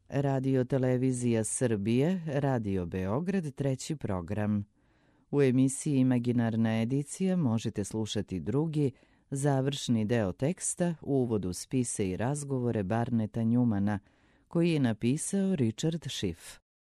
Radio Televizija Srbije, Radio Beograd, treći program. U emisiji Imaginarna edicija možete slušati drugi, završni deo teksta, uvod u spise i razgovore Barneta Njumana, koji je napisao Richard Schiff.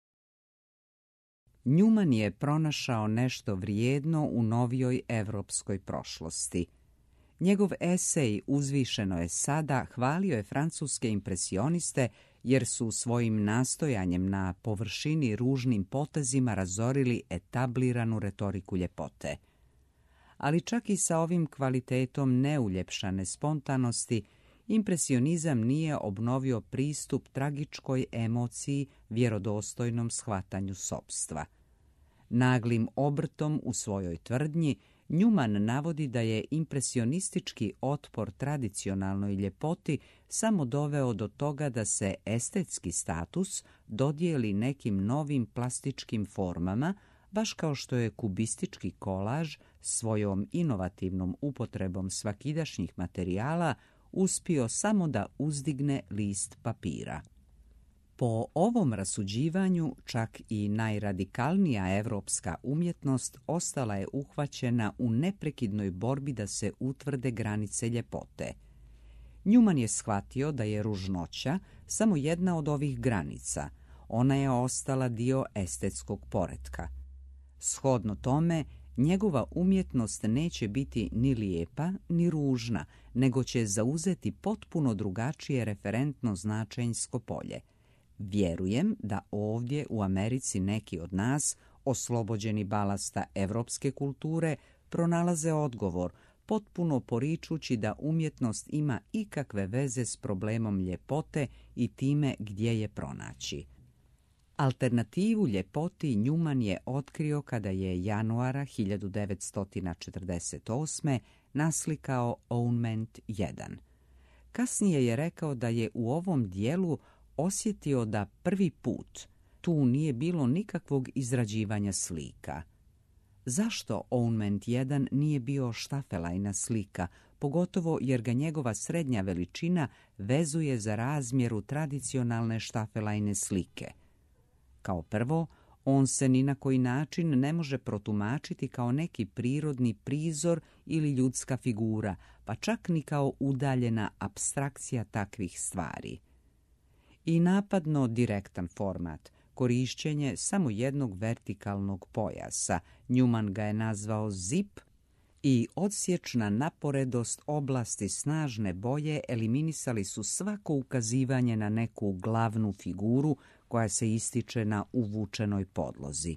Njuman je pronašao nešto vrijedno u novijoj evropskoj prošlosti. Njegov esej Uzvišeno je sada hvalio je francuske impresioniste jer su svojim nastojanjem na površini ružnim potezima razorili etabliranu retoriku ljepote. Ali čak i sa ovim kvalitetom neuljepšane spontanosti, impresionizam nije obnovio pristup tragičkoj emociji, vjerodostojnom shvatanju sopstva. Naglim obrtom u svojoj tvrdnji, Njuman navodi da je impresionistički otpor tradicionalnoj ljepoti samo doveo do toga da se estetski status dodijeli nekim novim plastičkim formama, baš kao što je kubistički kolaž svojom inovativnom upotrebom svakidašnjih materijala uspio samo da uzdigne list papira. Po ovom rasuđivanju čak i najradikalnija evropska umjetnost ostala je uhvaćena u neprekidnoj borbi da se utvrde granice ljepote. Njuman je shvatio da je ružnoća samo jedna od ovih granica, ona je ostala dio estetskog poretka. Shodno tome, njegova umjetnost neće biti ni lijepa ni ružna, nego će zauzeti potpuno drugačije referentno značenjsko polje. Vjerujem da ovdje u Americi neki od nas, oslobođeni balasta evropske kulture, pronalaze odgovor, potpuno poričući da umjetnost ima ikakve veze s problemom ljepote i time gdje je pronaći. Alternativu ljepoti Njuman je otkrio kada je januara 1948. naslikao Ownment 1. Kasnije je rekao da je u ovom dijelu osjetio da prvi put tu nije bilo nikakvog izrađivanja slika. Zašto Ownment 1 nije bio štafelajna slika, pogotovo jer ga njegova srednja veličina vezuje za razmjeru tradicionalne štafelajne slike? Kao prvo, on se ni na koji način ne može protumačiti kao neki prirodni prizor ili ljudska figura, pa čak ni kao udaljena apstrakcija takvih stvari. I napadno direktan format, korišćenje samo jednog vertikalnog pojasa, Njuman ga je nazvao zip, i odsječna naporedost oblasti snažne boje eliminisali su svako ukazivanje na neku glavnu figuru koja se ističe na uvučenoj podlozi.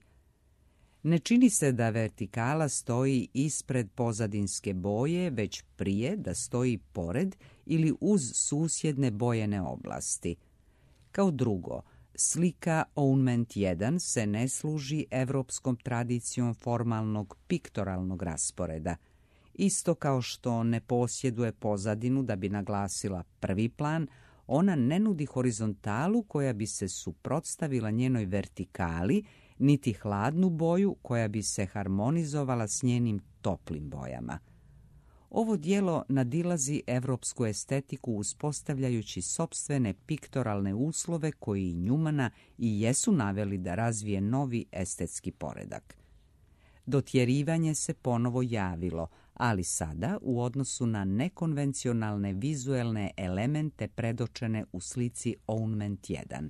Ne čini se da vertikala stoji ispred pozadinske boje, već prije da stoji pored ili uz susjedne bojene oblasti. Kao drugo, slika Ownment 1 se ne služi evropskom tradicijom formalnog piktoralnog rasporeda. Isto kao što ne posjeduje pozadinu da bi naglasila prvi plan, ona ne nudi horizontalu koja bi se suprotstavila njenoj vertikali, niti hladnu boju koja bi se harmonizovala s njenim toplim bojama. Ovo djelo nadilazi evropsku estetiku uspostavljajući sopstvene piktoralne uslove koji Njumana i jesu naveli da razvije novi estetski poredak. Dotjerivanje se ponovo javilo, ali sada u odnosu na nekonvencionalne vizuelne elemente predočene u slici Ownment 1.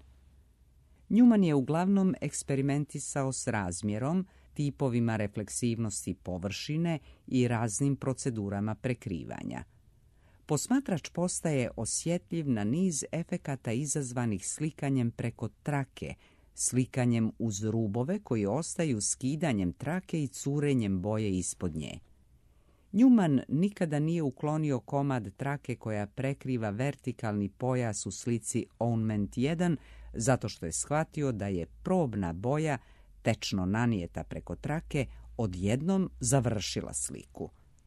Njuman je uglavnom eksperimentisao s razmjerom, tipovima refleksivnosti površine i raznim procedurama prekrivanja. Posmatrač postaje osjetljiv na niz efekata izazvanih slikanjem preko trake, slikanjem uz rubove koji ostaju skidanjem trake i curenjem boje ispod nje. Njuman nikada nije uklonio komad trake koja prekriva vertikalni pojas u slici Ownment 1 zato što je shvatio da je probna boja tečno nanijeta preko trake odjednom završila sliku.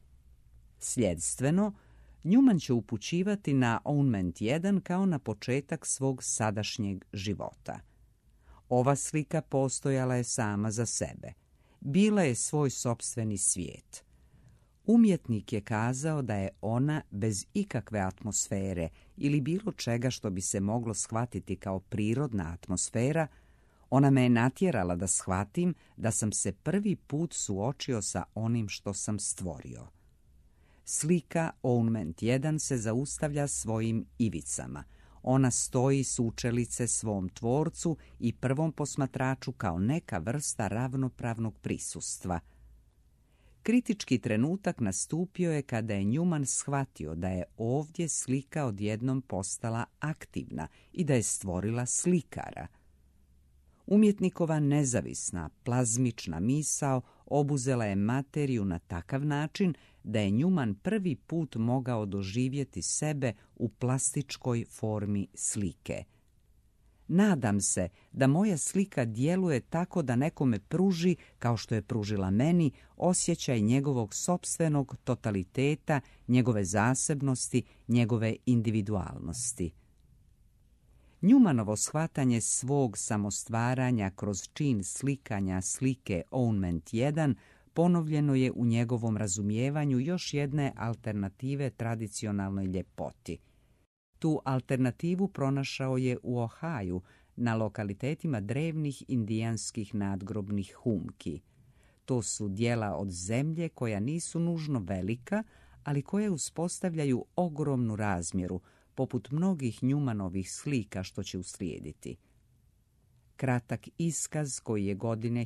Sljedstveno, Njuman će upućivati na Ownment 1 kao na početak svog sadašnjeg života. Ova slika postojala je sama za sebe. Bila je svoj sopstveni svijet. Umjetnik je kazao da je ona bez ikakve atmosfere ili bilo čega što bi se moglo shvatiti kao prirodna atmosfera. Ona me je natjerala da shvatim da sam se prvi put suočio sa onim što sam stvorio. Slika Ownment 1 se zaustavlja svojim ivicama. Ona stoji sučelice svom tvorcu i prvom posmatraču kao neka vrsta ravnopravnog prisustva. Kritički trenutak nastupio je kada je Newman shvatio da je ovdje slika odjednom postala aktivna i da je stvorila slikara. Umjetnikova nezavisna, plazmična misao obuzela je materiju na takav način da je Newman prvi put mogao doživjeti sebe u plastičkoj formi slike. Nadam se da moja slika djeluje tako da nekome pruži, kao što je pružila meni, osjećaj njegovog sopstvenog totaliteta, njegove zasebnosti, njegove individualnosti. Newmanovo shvatanje svog samostvaranja kroz čin slikanja slike Ownment 1 ponovljeno je u njegovom razumijevanju još jedne alternative tradicionalnoj ljepoti. Tu alternativu pronašao je u Ohaju, na lokalitetima drevnih indijanskih nadgrobnih humki. To su djela od zemlje koja nisu nužno velika, ali koje uspostavljaju ogromnu razmjeru, poput mnogih Newmanovih slika što će uslijediti. Kratak iskaz koji je godine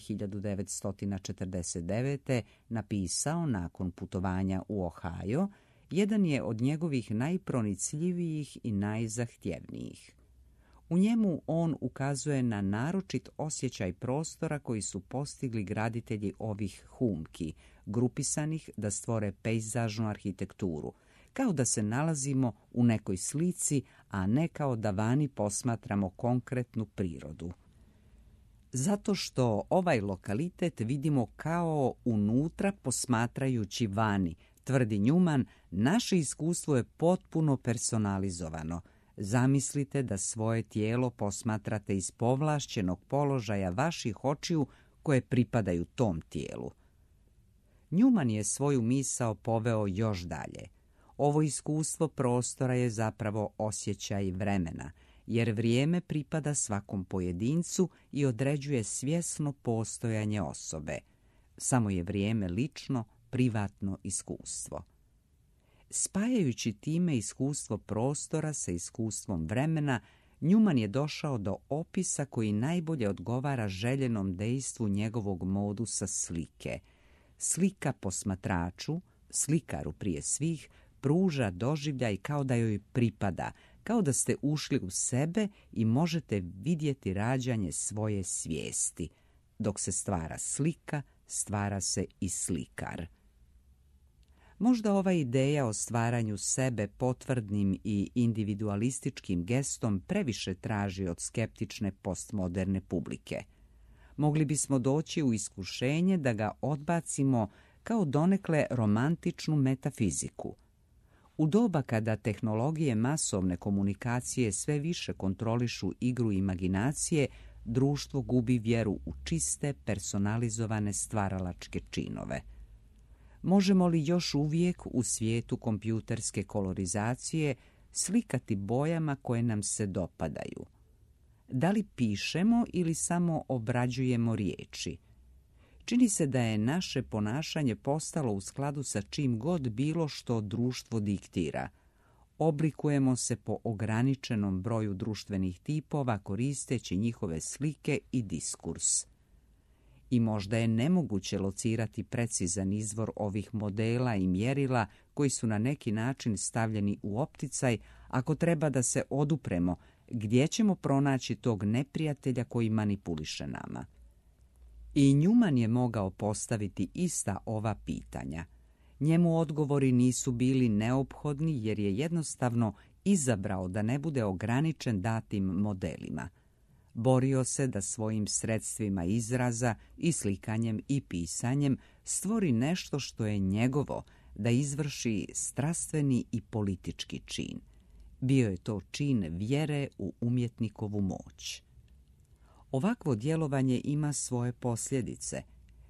1949. napisao nakon putovanja u Ohio, jedan je od njegovih najpronicljivijih i najzahtjevnijih. U njemu on ukazuje na naročit osjećaj prostora koji su postigli graditelji ovih humki, grupisanih da stvore pejzažnu arhitekturu, kao da se nalazimo u nekoj slici, a ne kao da vani posmatramo konkretnu prirodu. Zato što ovaj lokalitet vidimo kao unutra posmatrajući vani, tvrdi Newman, naše iskustvo je potpuno personalizovano. Zamislite da svoje tijelo posmatrate iz povlašćenog položaja vaših očiju koje pripadaju tom tijelu. Newman je svoju misao poveo još dalje. Ovo iskustvo prostora je zapravo osjećaj vremena, jer vrijeme pripada svakom pojedincu i određuje svjesno postojanje osobe. Samo je vrijeme lično, privatno iskustvo. Spajajući time iskustvo prostora sa iskustvom vremena, Newman je došao do opisa koji najbolje odgovara željenom dejstvu njegovog modusa slike. Slika posmatraču, slikaru prije svih, pruža doživljaj kao da joj pripada, kao da ste ušli u sebe i možete vidjeti rađanje svoje svijesti. Dok se stvara slika, stvara se i slikar. Možda ova ideja o stvaranju sebe potvrdnim i individualističkim gestom previše traži od skeptične postmoderne publike. Mogli bismo doći u iskušenje da ga odbacimo kao donekle romantičnu metafiziku. U doba kada tehnologije masovne komunikacije sve više kontrolišu igru imaginacije, društvo gubi vjeru u čiste, personalizovane stvaralačke činove. Možemo li još uvijek u svijetu kompjuterske kolorizacije slikati bojama koje nam se dopadaju? Da li pišemo ili samo obrađujemo riječi? Čini se da je naše ponašanje postalo u skladu sa čim god bilo što društvo diktira. Oblikujemo se po ograničenom broju društvenih tipova koristeći njihove slike i diskurs. I možda je nemoguće locirati precizan izvor ovih modela i mjerila koji su na neki način stavljeni u opticaj ako treba da se odupremo gdje ćemo pronaći tog neprijatelja koji manipuliše nama. I Newman je mogao postaviti ista ova pitanja. Njemu odgovori nisu bili neophodni jer je jednostavno izabrao da ne bude ograničen datim modelima. Borio se da svojim sredstvima izraza i slikanjem i pisanjem stvori nešto što je njegovo, da izvrši strastveni i politički čin. Bio je to čin vjere u umjetnikovu moć. Ovakvo djelovanje ima svoje posljedice.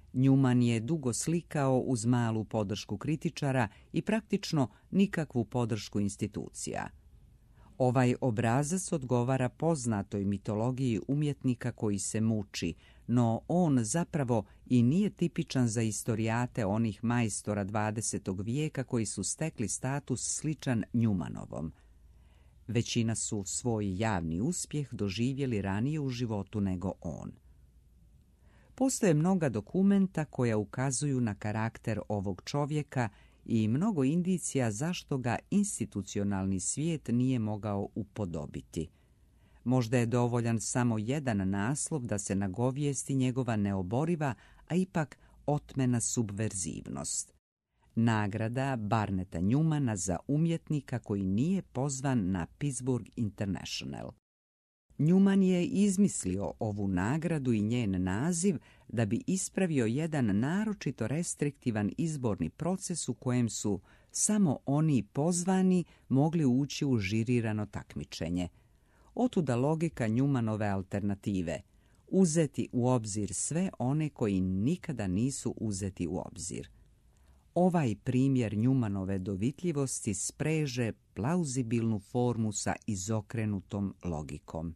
Newman je dugo slikao uz malu podršku kritičara i praktično nikakvu podršku institucija. Ovaj obrazac odgovara poznatoj mitologiji umjetnika koji se muči, no on zapravo i nije tipičan za istorijate onih majstora 20. vijeka koji su stekli status sličan Newmanovom. Većina su svoj javni uspjeh doživjeli ranije u životu nego on. Postoje mnoga dokumenta koja ukazuju na karakter ovog čovjeka i mnogo indicija zašto ga institucionalni svijet nije mogao upodobiti. Možda je dovoljan samo jedan naslov da se nagovijesti njegova neoboriva, a ipak otmena subverzivnost. Nagrada Barneta Newmana za umjetnika koji nije pozvan na Pittsburgh International. Newman je izmislio ovu nagradu i njen naziv da bi ispravio jedan naročito restriktivan izborni proces u kojem su samo oni pozvani mogli ući u žirirano takmičenje. Otuda logika Newmanove alternative: uzeti u obzir sve one koji nikada nisu uzeti u obzir. Ovaj primjer Newmanove dovitljivosti spreže plauzibilnu formu sa izokrenutom logikom.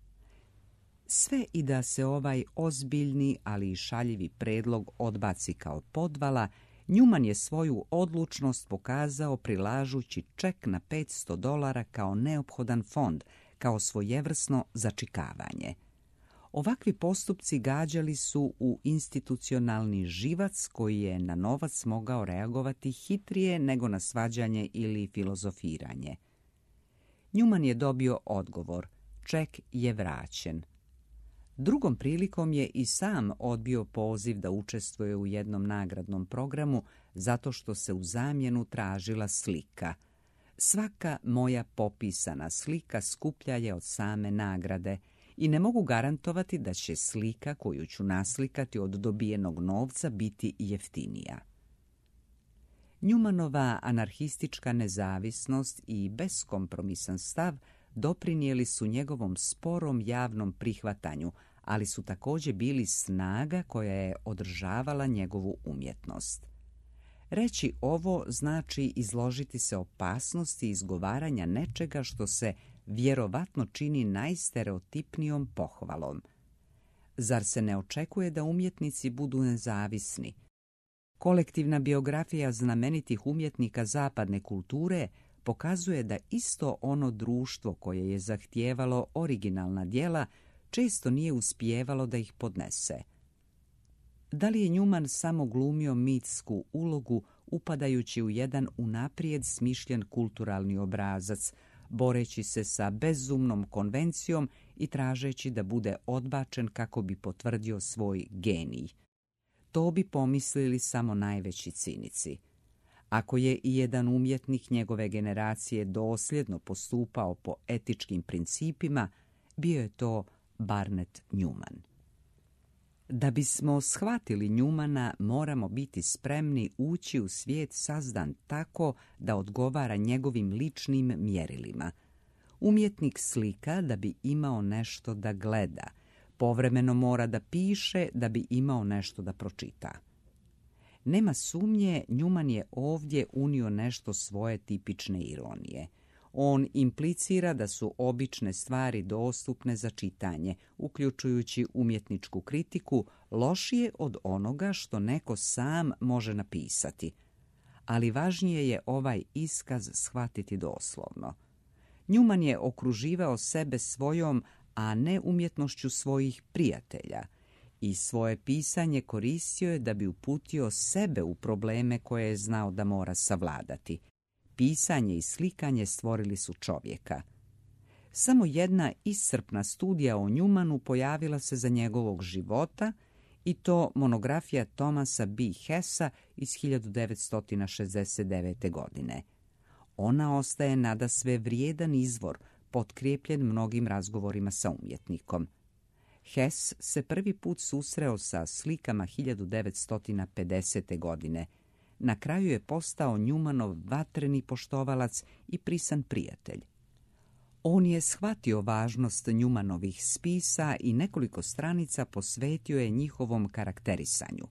Sve i da se ovaj ozbiljni, ali i šaljivi predlog odbaci kao podvala, Newman je svoju odlučnost pokazao prilažući ček na $500 kao neophodan fond, kao svojevrsno začikavanje. Ovakvi postupci gađali su u institucionalni živac koji je na novac mogao reagovati hitrije nego na svađanje ili filozofiranje. Newman je dobio odgovor: ček je vraćen. Drugom prilikom je i sam odbio poziv da učestvuje u jednom nagradnom programu zato što se u zamjenu tražila slika. Svaka moja popisana slika skuplja je od same nagrade i ne mogu garantovati da će slika koju ću naslikati od dobijenog novca biti jeftinija. Newmanova anarhistička nezavisnost i beskompromisan stav doprinijeli su njegovom sporom javnom prihvatanju, ali su također bili snaga koja je održavala njegovu umjetnost. Reći ovo znači izložiti se opasnosti izgovaranja nečega što se vjerovatno čini najstereotipnijom pohvalom. Zar se ne očekuje da umjetnici budu nezavisni? Kolektivna biografija znamenitih umjetnika zapadne kulture pokazuje da isto ono društvo koje je zahtijevalo originalna djela često nije uspijevalo da ih podnese. Da li je Newman samo glumio mitsku ulogu upadajući u jedan unaprijed smišljen kulturalni obrazac, boreći se sa bezumnom konvencijom i tražeći da bude odbačen kako bi potvrdio svoj genij? To bi pomislili samo najveći cinici. Ako je i jedan umjetnik njegove generacije dosljedno postupao po etičkim principima, bio je to Barnet Newman. Da bismo shvatili Newmana, moramo biti spremni ući u svijet sazdan tako da odgovara njegovim ličnim mjerilima. Umjetnik slika da bi imao nešto da gleda, povremeno mora da piše da bi imao nešto da pročita. Nema sumnje, Newman je ovdje unio nešto svoje tipične ironije. On implicira da su obične stvari dostupne za čitanje, uključujući umjetničku kritiku, lošije od onoga što neko sam može napisati. Ali važnije je ovaj iskaz shvatiti doslovno. Newman je okruživao sebe svojom, a ne umjetnošću svojih prijatelja, i svoje pisanje koristio je da bi uputio sebe u probleme koje je znao da mora savladati. Pisanje i slikanje stvorili su čovjeka. Samo jedna iscrpna studija o Newmanu pojavila se za njegovog života, i to monografija Thomasa B. Hessa iz 1969. godine. Ona ostaje nadasve vrijedan izvor, potkrijepljen mnogim razgovorima sa umjetnikom. Hess se prvi put susreo sa slikama 1950. godine. Na kraju je postao Newmanov vatreni poštovalac i prisan prijatelj. On je shvatio važnost Newmanovih spisa i nekoliko stranica posvetio je njihovom karakterisanju.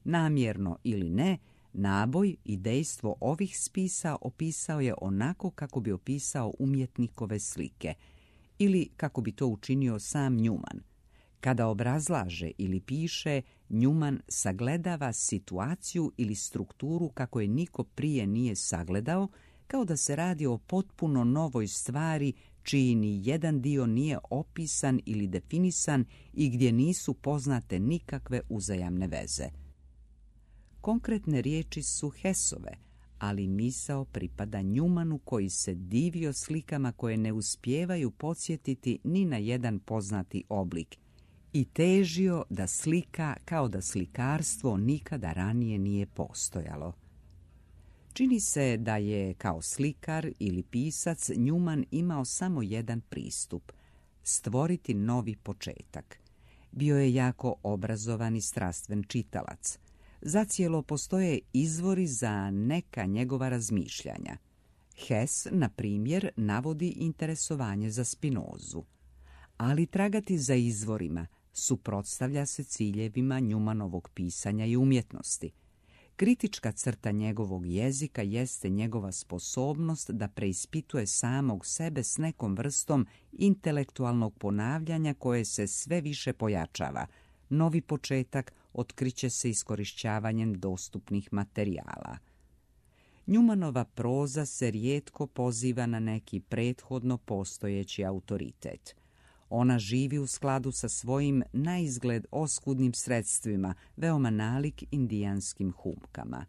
Namjerno ili ne, naboj i dejstvo ovih spisa opisao je onako kako bi opisao umjetnikove slike, ili kako bi to učinio sam Newman. Kada obrazlaže ili piše, Newman sagledava situaciju ili strukturu kako je niko prije nije sagledao, kao da se radi o potpuno novoj stvari čiji ni jedan dio nije opisan ili definisan i gdje nisu poznate nikakve uzajamne veze. Konkretne riječi su Hessove, ali misao pripada Newmanu koji se divio slikama koje ne uspijevaju podsjetiti ni na jedan poznati oblik i težio da slika kao da slikarstvo nikada ranije nije postojalo. Čini se da je kao slikar ili pisac Newman imao samo jedan pristup – stvoriti novi početak. Bio je jako obrazovan i strastven čitalac. Zacijelo postoje izvori za neka njegova razmišljanja. Hess, na primjer, navodi interesovanje za Spinozu. Ali tragati za izvorima suprotstavlja se ciljevima Newmanovog pisanja i umjetnosti. Kritička crta njegovog jezika jeste njegova sposobnost da preispituje samog sebe s nekom vrstom intelektualnog ponavljanja koje se sve više pojačava. Novi početak otkriće se iskorišćavanjem dostupnih materijala. Newmanova proza se rijetko poziva na neki prethodno postojeći autoritet. Ona živi u skladu sa svojim naizgled oskudnim sredstvima, veoma nalik indijanskim humkama.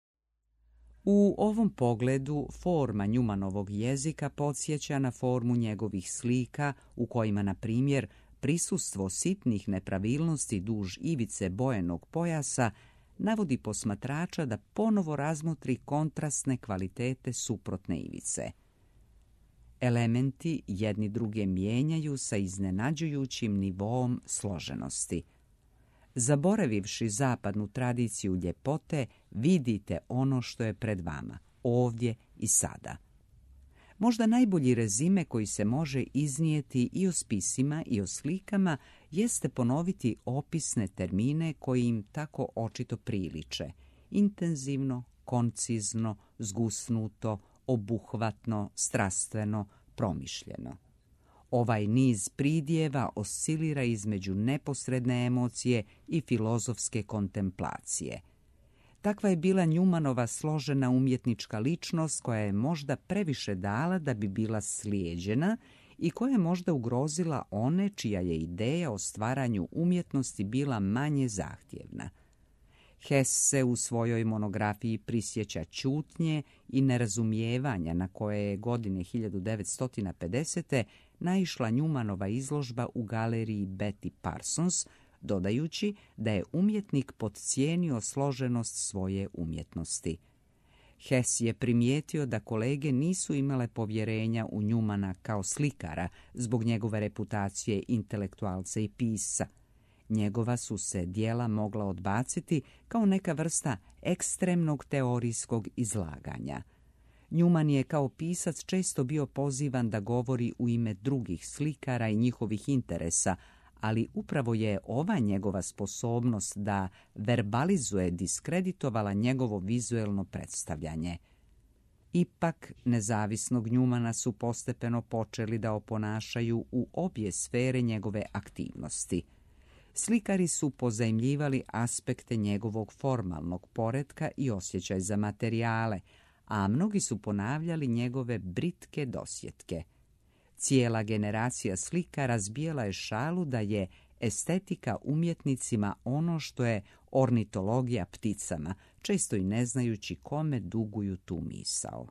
U ovom pogledu forma Newmanovog jezika podsjeća na formu njegovih slika u kojima, na primjer, prisustvo sitnih nepravilnosti duž ivice bojenog pojasa navodi posmatrača da ponovo razmotri kontrastne kvalitete suprotne ivice. Elementi jedni druge mijenjaju sa iznenađujućim nivoom složenosti. Zaboravivši zapadnu tradiciju ljepote, vidite ono što je pred vama, ovdje i sada. Možda najbolji rezime koji se može iznijeti i o spisima i o slikama jeste ponoviti opisne termine koji im tako očito priliče. Intenzivno, koncizno, zgusnuto, obuhvatno, strastveno, promišljeno. Ovaj niz pridjeva oscilira između neposredne emocije i filozofske kontemplacije. Takva je bila Newmanova složena umjetnička ličnost koja je možda previše dala da bi bila slijeđena i koja je možda ugrozila one čija je ideja o stvaranju umjetnosti bila manje zahtjevna. Hess se u svojoj monografiji prisjeća ćutnje i nerazumijevanja na koje je godine 1950. naišla Newmanova izložba u galeriji Betty Parsons, dodajući da je umjetnik podcijenio složenost svoje umjetnosti. Hess je primijetio da kolege nisu imale povjerenja u Newmana kao slikara zbog njegove reputacije intelektualca i pisca. Njegova su se djela mogla odbaciti kao neka vrsta ekstremnog teorijskog izlaganja. Newman je kao pisac često bio pozivan da govori u ime drugih slikara i njihovih interesa, ali upravo je ova njegova sposobnost da verbalizuje diskreditovala njegovo vizuelno predstavljanje. Ipak, nezavisnog Newmana su postepeno počeli da oponašaju u obje sfere njegove aktivnosti. Slikari su pozajmljivali aspekte njegovog formalnog poretka i osjećaj za materijale, a mnogi su ponavljali njegove britke dosjetke. Cijela generacija slika razbijala je šalu da je estetika umjetnicima ono što je ornitologija pticama, često i ne znajući kome duguju tu misao.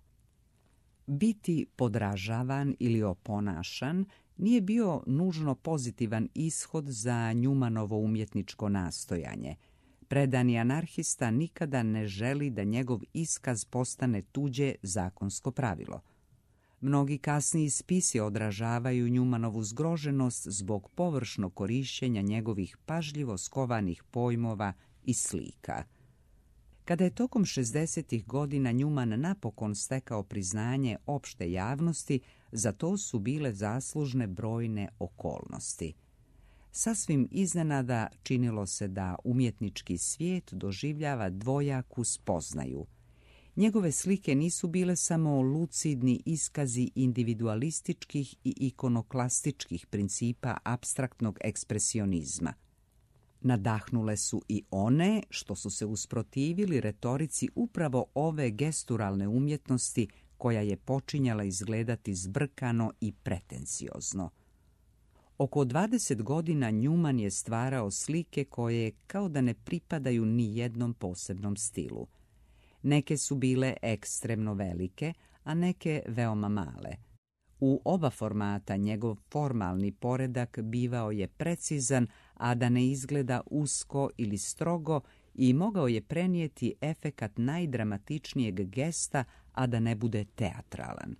Biti podražavan ili oponašan nije bio nužno pozitivan ishod za Newmanovo umjetničko nastojanje. Predani anarhista nikada ne želi da njegov iskaz postane tuđe zakonsko pravilo. Mnogi kasniji spisi odražavaju Newmanovu zgroženost zbog površnog korištenja njegovih pažljivo skovanih pojmova i slika. Kada je tokom 60. godina Newman napokon stekao priznanje opšte javnosti, za to su bile zaslužne brojne okolnosti. Sasvim iznenada činilo se da umjetnički svijet doživljava dvojaku spoznaju. Njegove slike nisu bile samo lucidni iskazi individualističkih i ikonoklastičkih principa apstraktnog ekspresionizma. Nadahnule su i one što su se usprotivili retorici upravo ove gesturalne umjetnosti koja je počinjala izgledati zbrkano i pretenciozno. Oko 20 godina Newman je stvarao slike koje kao da ne pripadaju ni jednom posebnom stilu. Neke su bile ekstremno velike, a neke veoma male. U oba formata njegov formalni poredak bivao je precizan, a da ne izgleda usko ili strogo, i mogao je prenijeti efekat najdramatičnijeg gesta, a da ne bude teatralan.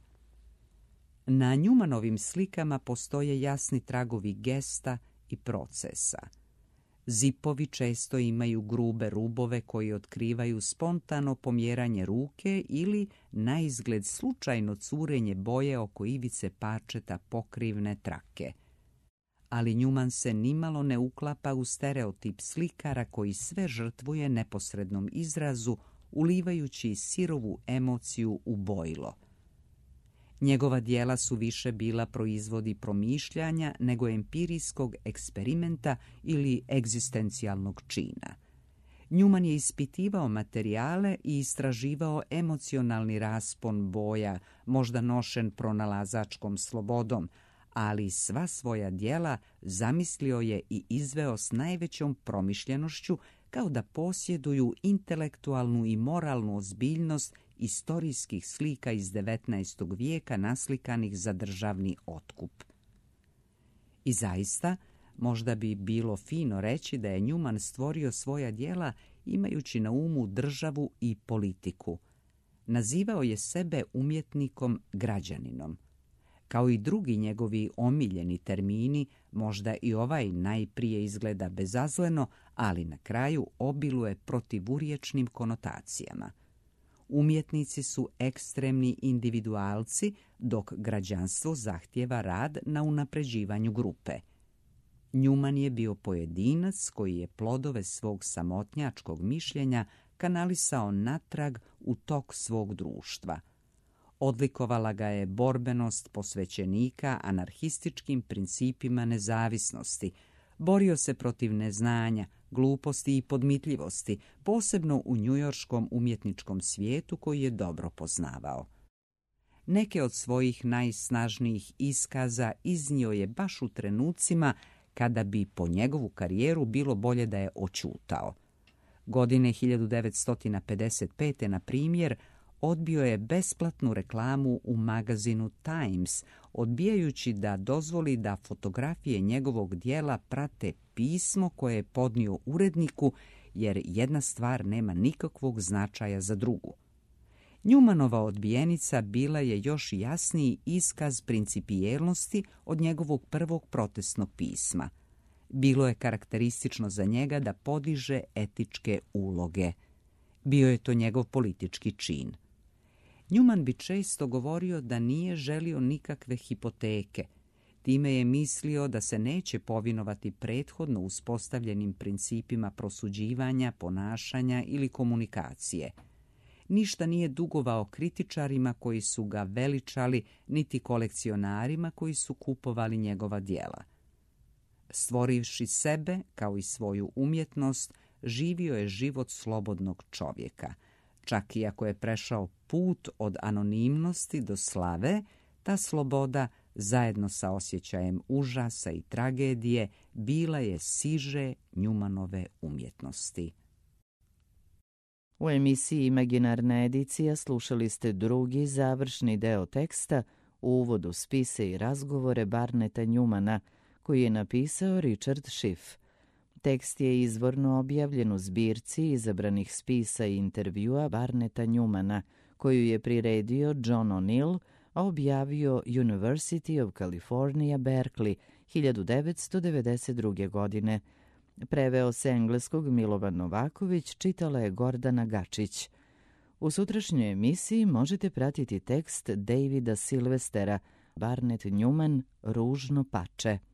Na Newmanovim slikama postoje jasni tragovi gesta i procesa. Zipovi često imaju grube rubove koji otkrivaju spontano pomjeranje ruke ili naizgled slučajno curenje boje oko ivice parčeta pokrivne trake. Ali Newman se nimalo ne uklapa u stereotip slikara koji sve žrtvuje neposrednom izrazu, ulivajući sirovu emociju u bojilo. Njegova djela su više bila proizvodi promišljanja nego empirijskog eksperimenta ili egzistencijalnog čina. Newman je ispitivao materijale i istraživao emocionalni raspon boja, možda nošen pronalazačkom slobodom, ali sva svoja djela zamislio je i izveo s najvećom promišljenošću, kao da posjeduju intelektualnu i moralnu ozbiljnost istorijskih slika iz 19. vijeka naslikanih za državni otkup. I zaista, možda bi bilo fino reći da je Newman stvorio svoja djela imajući na umu državu i politiku. Nazivao je sebe umjetnikom građaninom. Kao i drugi njegovi omiljeni termini, možda i ovaj najprije izgleda bezazleno, ali na kraju obiluje protivurječnim konotacijama. Umjetnici su ekstremni individualci, dok građanstvo zahtijeva rad na unapređivanju grupe. Newman je bio pojedinac koji je plodove svog samotnjačkog mišljenja kanalisao natrag u tok svog društva. Odlikovala ga je borbenost posvećenika anarhističkim principima nezavisnosti. Borio se protiv neznanja, gluposti i podmitljivosti, posebno u njujorškom umjetničkom svijetu koji je dobro poznavao. Neke od svojih najsnažnijih iskaza iznio je baš u trenucima kada bi po njegovu karijeru bilo bolje da je oćutao. Godine 1955. na primjer, odbio je besplatnu reklamu u magazinu Times, odbijajući da dozvoli da fotografije njegovog djela prate pismo koje je podnio uredniku, jer jedna stvar nema nikakvog značaja za drugu. Newmanova odbijenica bila je još jasniji iskaz principijelnosti od njegovog prvog protestnog pisma. Bilo je karakteristično za njega da podiže etičke uloge. Bio je to njegov politički čin. Newman bi često govorio da nije želio nikakve hipoteke. Time je mislio da se neće povinovati prethodno uspostavljenim principima prosuđivanja, ponašanja ili komunikacije. Ništa nije dugovao kritičarima koji su ga veličali, niti kolekcionarima koji su kupovali njegova djela. Stvorivši sebe, kao i svoju umjetnost, živio je život slobodnog čovjeka. Čak i ako je prešao put od anonimnosti do slave, ta sloboda, zajedno sa osjećajem užasa i tragedije, bila je siže Newmanove umjetnosti. U emisiji Imaginarna edicija slušali ste drugi završni deo teksta u uvodu spise i razgovore Barneta Newmana, koji je napisao Richard Schiff. Tekst je izvorno objavljen u zbirci izabranih spisa i intervjua Barneta Newmana, koju je priredio John O'Neill, a objavio University of California, Berkeley, 1992. godine. Preveo se engleskog Milovan Novaković, čitala je Gordana Gačić. U sutrašnjoj emisiji možete pratiti tekst Davida Silvestera, Barnet Newman, Ružno pače.